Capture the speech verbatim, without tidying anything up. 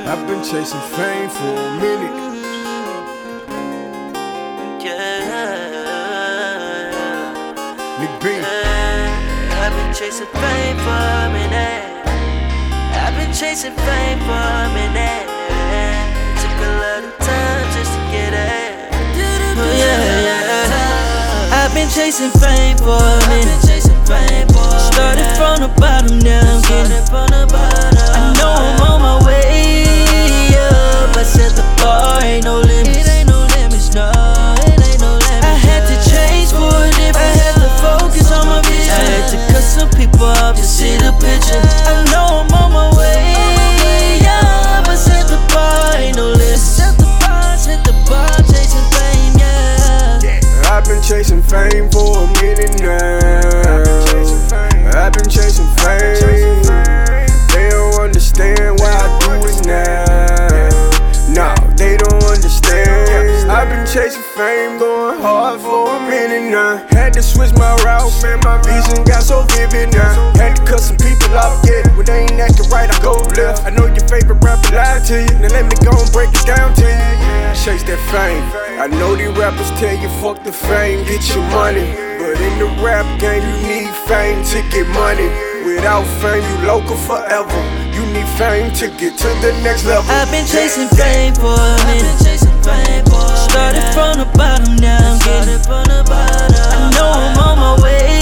I've been chasing fame for a minute. Yeah. Nick B. I've been chasing fame for a minute. I've been chasing fame for a minute. Took a lot of time just to get it. Oh, yeah, yeah. I've been chasing fame for a minute. Started from the bottom, now I'm getting it. I know I'm on my way up. I set the bar, ain't no limits. It ain't no limits, no. It ain't no limits. I had to change for a difference. I had to focus on my vision. I had to cut some people off to see the picture. I know I'm on my way up. I set the bar, ain't no limits. Set the bar, set the bar, chasing fame, yeah. I've been chasing fame for a minute now. I've been chasing fame. They don't understand why I do it now. Nah, they don't understand. I've been chasing fame, going hard for a minute now. Had to switch my route, man, my vision got so vivid now. Had to cut some people off, yeah. When they ain't acting right, I go left. I know your favorite rapper lied to you. Now let me go and break it down to you. Chase that fame. I know these rappers tell you fuck the fame, get your money. But in the rap game, you need fame to get money. Without fame, you local forever. You need fame to get to the next level. I've been chasing fame for a minute. Started from the bottom, now I'm getting it. I know I'm on my way